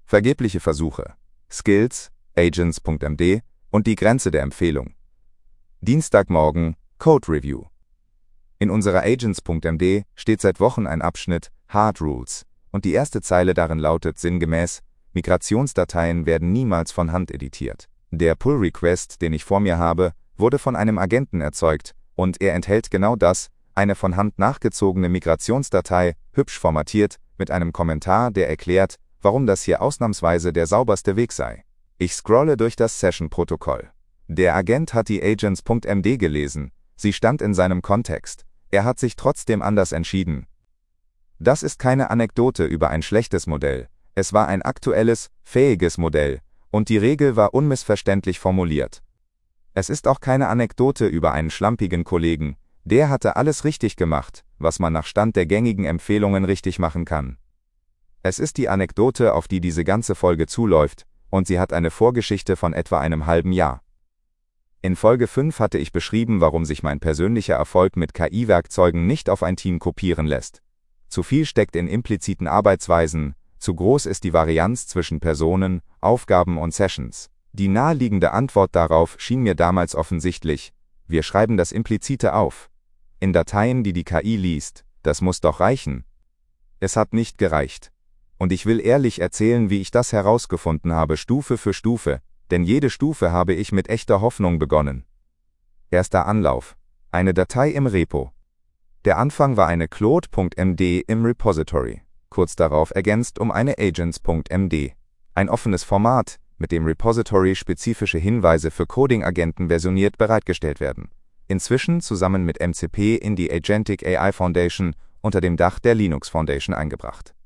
Vergebliche Versuche. Skills, Agents.md und die Grenze der Empfehlung. Dienstagmorgen, Code Review. In unserer Agents.md steht seit Wochen ein Abschnitt Hard Rules und die erste Zeile darin lautet sinngemäß: Migrationsdateien werden niemals von Hand editiert. Der Pull-Request, den ich vor mir habe, wurde von einem Agenten erzeugt und er enthält genau das, eine von Hand nachgezogene Migrationsdatei, hübsch formatiert, mit einem Kommentar, der erklärt, warum das hier ausnahmsweise der sauberste Weg sei. Ich scrolle durch das Session-Protokoll. Der Agent hat die Agents.md gelesen, sie stand in seinem Kontext. Er hat sich trotzdem anders entschieden. Das ist keine Anekdote über ein schlechtes Modell, es war ein aktuelles, fähiges Modell, und die Regel war unmissverständlich formuliert. Es ist auch keine Anekdote über einen schlampigen Kollegen, der hatte alles richtig gemacht, was man nach Stand der gängigen Empfehlungen richtig machen kann. Es ist die Anekdote, auf die diese ganze Folge zuläuft, und sie hat eine Vorgeschichte von etwa einem halben Jahr. In Folge 5 hatte ich beschrieben, warum sich mein persönlicher Erfolg mit KI-Werkzeugen nicht auf ein Team kopieren lässt. Zu viel steckt in impliziten Arbeitsweisen, zu groß ist die Varianz zwischen Personen, Aufgaben und Sessions. Die naheliegende Antwort darauf schien mir damals offensichtlich: Wir schreiben das Implizite auf. In Dateien, die die KI liest, das muss doch reichen. Es hat nicht gereicht. Und ich will ehrlich erzählen, wie ich das herausgefunden habe, Stufe für Stufe, denn jede Stufe habe ich mit echter Hoffnung begonnen. Erster Anlauf. Eine Datei im Repo. Der Anfang war eine Claude.md im Repository, kurz darauf ergänzt um eine Agents.md. Ein offenes Format, mit dem Repository spezifische Hinweise für Coding-Agenten versioniert bereitgestellt werden. Inzwischen zusammen mit MCP in die Agentic AI Foundation unter dem Dach der Linux Foundation eingebracht.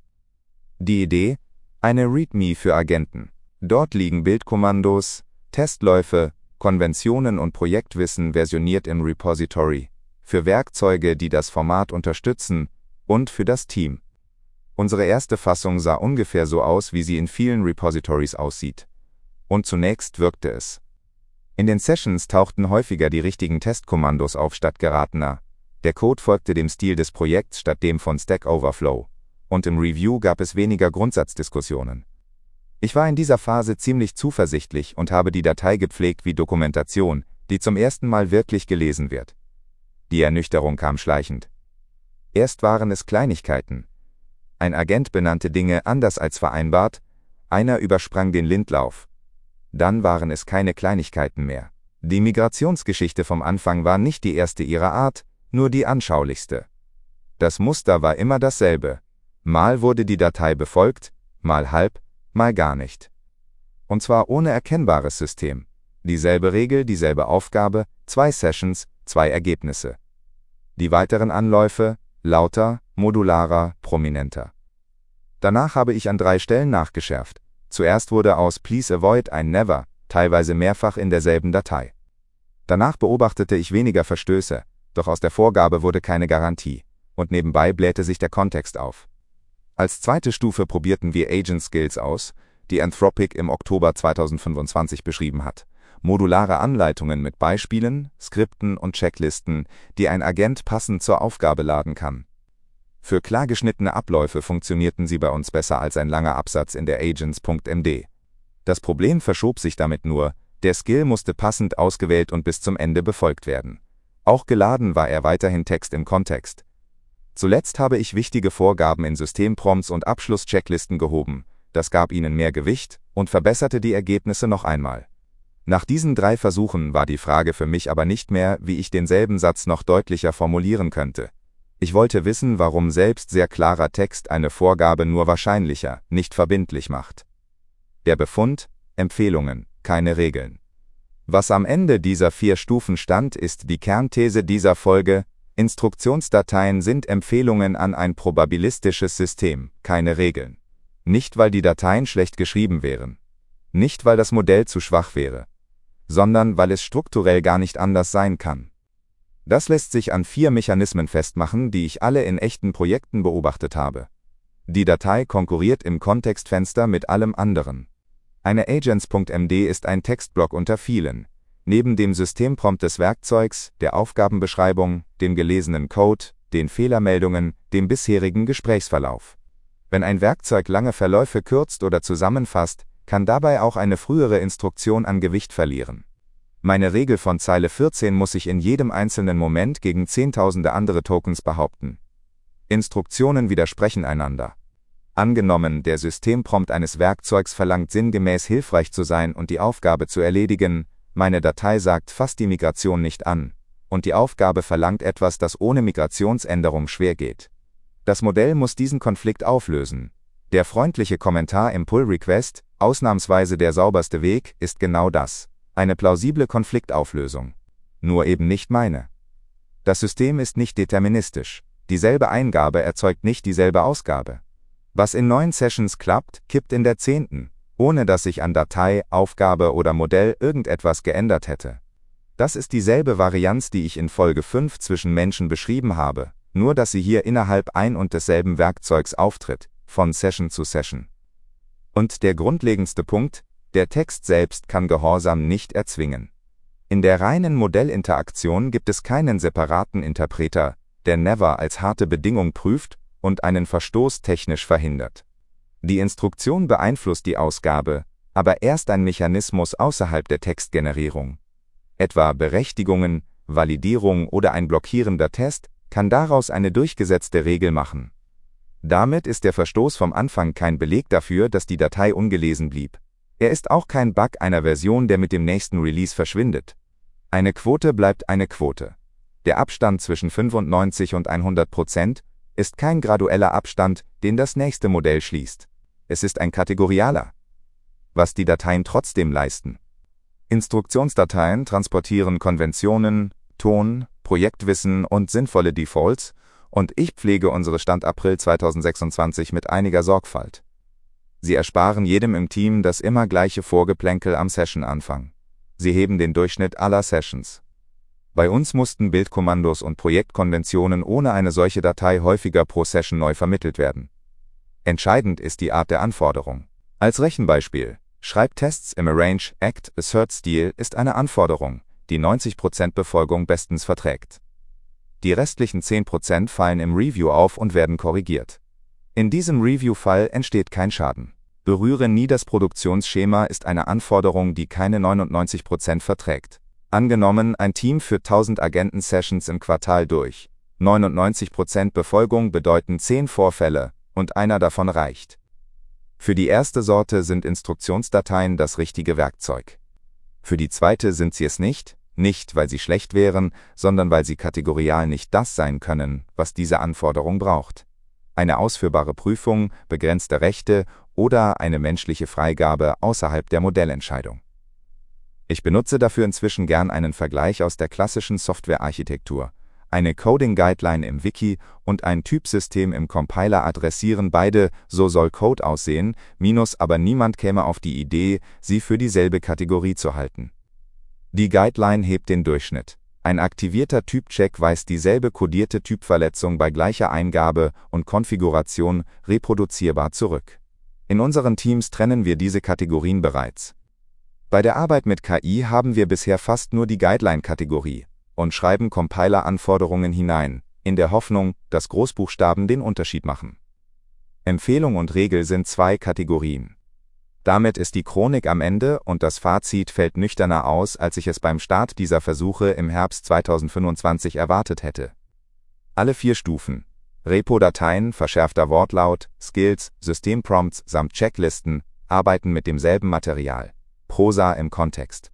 Die Idee? Eine README für Agenten. Dort liegen Bildkommandos, Testläufe, Konventionen und Projektwissen versioniert im Repository, für Werkzeuge, die das Format unterstützen, und für das Team. Unsere erste Fassung sah ungefähr so aus, wie sie in vielen Repositories aussieht. Und zunächst wirkte es. In den Sessions tauchten häufiger die richtigen Testkommandos auf statt geratener. Der Code folgte dem Stil des Projekts statt dem von Stack Overflow. Und im Review gab es weniger Grundsatzdiskussionen. Ich war in dieser Phase ziemlich zuversichtlich und habe die Datei gepflegt wie Dokumentation, die zum ersten Mal wirklich gelesen wird. Die Ernüchterung kam schleichend. Erst waren es Kleinigkeiten. Ein Agent benannte Dinge anders als vereinbart, einer übersprang den Lindlauf. Dann waren es keine Kleinigkeiten mehr. Die Migrationsgeschichte vom Anfang war nicht die erste ihrer Art, nur die anschaulichste. Das Muster war immer dasselbe. Mal wurde die Datei befolgt, mal halb, mal gar nicht. Und zwar ohne erkennbares System. Dieselbe Regel, dieselbe Aufgabe, 2 Sessions, 2 Ergebnisse. Die weiteren Anläufe: lauter, modularer, prominenter. Danach habe ich an 3 Stellen nachgeschärft. Zuerst wurde aus Please Avoid ein Never, teilweise mehrfach in derselben Datei. Danach beobachtete ich weniger Verstöße, doch aus der Vorgabe wurde keine Garantie. Und nebenbei blähte sich der Kontext auf. Als zweite Stufe probierten wir Agent Skills aus, die Anthropic im Oktober 2025 beschrieben hat. Modulare Anleitungen mit Beispielen, Skripten und Checklisten, die ein Agent passend zur Aufgabe laden kann. Für klar geschnittene Abläufe funktionierten sie bei uns besser als ein langer Absatz in der Agents.md. Das Problem verschob sich damit nur, der Skill musste passend ausgewählt und bis zum Ende befolgt werden. Auch geladen war er weiterhin Text im Kontext. Zuletzt habe ich wichtige Vorgaben in Systemprompts und Abschlusschecklisten gehoben. Das gab ihnen mehr Gewicht und verbesserte die Ergebnisse noch einmal. Nach diesen 3 Versuchen war die Frage für mich aber nicht mehr, wie ich denselben Satz noch deutlicher formulieren könnte. Ich wollte wissen, warum selbst sehr klarer Text eine Vorgabe nur wahrscheinlicher, nicht verbindlich macht. Der Befund: Empfehlungen, keine Regeln. Was am Ende dieser 4 Stufen stand, ist die Kernthese dieser Folge: Instruktionsdateien sind Empfehlungen an ein probabilistisches System, keine Regeln. Nicht, weil die Dateien schlecht geschrieben wären. Nicht, weil das Modell zu schwach wäre. Sondern weil es strukturell gar nicht anders sein kann. Das lässt sich an 4 Mechanismen festmachen, die ich alle in echten Projekten beobachtet habe. Die Datei konkurriert im Kontextfenster mit allem anderen. Eine Agents.md ist ein Textblock unter vielen. Neben dem Systemprompt des Werkzeugs, der Aufgabenbeschreibung, dem gelesenen Code, den Fehlermeldungen, dem bisherigen Gesprächsverlauf. Wenn ein Werkzeug lange Verläufe kürzt oder zusammenfasst, kann dabei auch eine frühere Instruktion an Gewicht verlieren. Meine Regel von Zeile 14 muss sich in jedem einzelnen Moment gegen zehntausende andere Tokens behaupten. Instruktionen widersprechen einander. Angenommen, der Systemprompt eines Werkzeugs verlangt sinngemäß hilfreich zu sein und die Aufgabe zu erledigen, meine Datei sagt fasst die Migration nicht an, und die Aufgabe verlangt etwas, das ohne Migrationsänderung schwer geht. Das Modell muss diesen Konflikt auflösen. Der freundliche Kommentar im Pull-Request, ausnahmsweise der sauberste Weg, ist genau das: eine plausible Konfliktauflösung. Nur eben nicht meine. Das System ist nicht deterministisch. Dieselbe Eingabe erzeugt nicht dieselbe Ausgabe. Was in 9 Sessions klappt, kippt in der 10., ohne dass sich an Datei, Aufgabe oder Modell irgendetwas geändert hätte. Das ist dieselbe Varianz, die ich in Folge 5 zwischen Menschen beschrieben habe, nur dass sie hier innerhalb ein und desselben Werkzeugs auftritt, von Session zu Session. Und der grundlegendste Punkt: der Text selbst kann Gehorsam nicht erzwingen. In der reinen Modellinteraktion gibt es keinen separaten Interpreter, der Never als harte Bedingung prüft und einen Verstoß technisch verhindert. Die Instruktion beeinflusst die Ausgabe, aber erst ein Mechanismus außerhalb der Textgenerierung. Etwa Berechtigungen, Validierung oder ein blockierender Test kann daraus eine durchgesetzte Regel machen. Damit ist der Verstoß vom Anfang kein Beleg dafür, dass die Datei ungelesen blieb. Er ist auch kein Bug einer Version, der mit dem nächsten Release verschwindet. Eine Quote bleibt eine Quote. Der Abstand zwischen 95 und 100% ist kein gradueller Abstand, den das nächste Modell schließt. Es ist ein kategorialer. Was die Dateien trotzdem leisten: Instruktionsdateien transportieren Konventionen, Ton, Projektwissen und sinnvolle Defaults, und ich pflege unsere Stand April 2026 mit einiger Sorgfalt. Sie ersparen jedem im Team das immer gleiche Vorgeplänkel am Session-Anfang. Sie heben den Durchschnitt aller Sessions. Bei uns mussten Bildkommandos und Projektkonventionen ohne eine solche Datei häufiger pro Session neu vermittelt werden. Entscheidend ist die Art der Anforderung. Als Rechenbeispiel: Schreibtests im Arrange, Act, Assert-Stil ist eine Anforderung, die 90% Befolgung bestens verträgt. Die restlichen 10% fallen im Review auf und werden korrigiert. In diesem Review-Fall entsteht kein Schaden. Berühre nie das Produktionsschema ist eine Anforderung, die keine 99% verträgt. Angenommen, ein Team führt 1000 Agenten-Sessions im Quartal durch. 99% Befolgung bedeuten 10 Vorfälle, und einer davon reicht. Für die erste Sorte sind Instruktionsdateien das richtige Werkzeug. Für die zweite sind sie es nicht, weil sie schlecht wären, sondern weil sie kategorial nicht das sein können, was diese Anforderung braucht. Eine ausführbare Prüfung, begrenzte Rechte oder eine menschliche Freigabe außerhalb der Modellentscheidung. Ich benutze dafür inzwischen gern einen Vergleich aus der klassischen Softwarearchitektur. Eine Coding-Guideline im Wiki und ein Typsystem im Compiler adressieren beide „so soll Code aussehen", aber niemand käme auf die Idee, sie für dieselbe Kategorie zu halten. Die Guideline hebt den Durchschnitt. Ein aktivierter Typcheck weist dieselbe kodierte Typverletzung bei gleicher Eingabe und Konfiguration reproduzierbar zurück. In unseren Teams trennen wir diese Kategorien bereits. Bei der Arbeit mit KI haben wir bisher fast nur die Guideline-Kategorie und schreiben Compiler-Anforderungen hinein, in der Hoffnung, dass Großbuchstaben den Unterschied machen. Empfehlung und Regel sind 2 Kategorien. Damit ist die Chronik am Ende und das Fazit fällt nüchterner aus, als ich es beim Start dieser Versuche im Herbst 2025 erwartet hätte. Alle 4 Stufen: Repo-Dateien, verschärfter Wortlaut, Skills, Systemprompts samt Checklisten arbeiten mit demselben Material. Prosa im Kontext.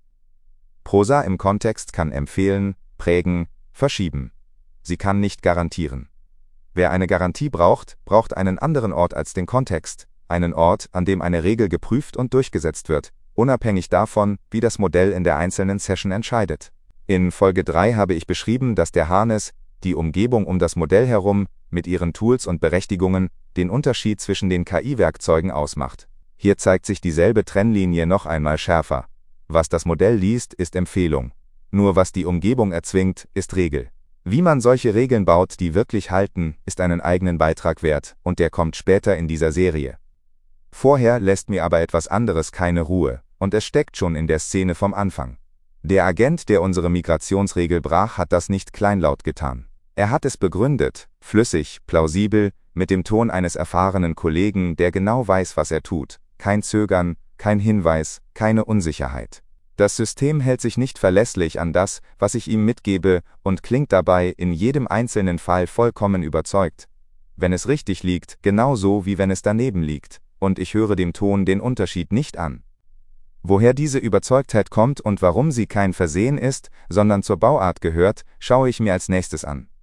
Prosa im Kontext kann empfehlen, prägen, verschieben. Sie kann nicht garantieren. Wer eine Garantie braucht, braucht einen anderen Ort als den Kontext, einen Ort, an dem eine Regel geprüft und durchgesetzt wird, unabhängig davon, wie das Modell in der einzelnen Session entscheidet. In Folge 3 habe ich beschrieben, dass der Harness, die Umgebung um das Modell herum, mit ihren Tools und Berechtigungen, den Unterschied zwischen den KI-Werkzeugen ausmacht. Hier zeigt sich dieselbe Trennlinie noch einmal schärfer. Was das Modell liest, ist Empfehlung. Nur was die Umgebung erzwingt, ist Regel. Wie man solche Regeln baut, die wirklich halten, ist einen eigenen Beitrag wert, und der kommt später in dieser Serie. Vorher lässt mir aber etwas anderes keine Ruhe, und es steckt schon in der Szene vom Anfang. Der Agent, der unsere Migrationsregel brach, hat das nicht kleinlaut getan. Er hat es begründet, flüssig, plausibel, mit dem Ton eines erfahrenen Kollegen, der genau weiß, was er tut. Kein Zögern, kein Hinweis, keine Unsicherheit. Das System hält sich nicht verlässlich an das, was ich ihm mitgebe, und klingt dabei in jedem einzelnen Fall vollkommen überzeugt. Wenn es richtig liegt, genauso wie wenn es daneben liegt, und ich höre dem Ton den Unterschied nicht an. Woher diese Überzeugtheit kommt und warum sie kein Versehen ist, sondern zur Bauart gehört, schaue ich mir als nächstes an.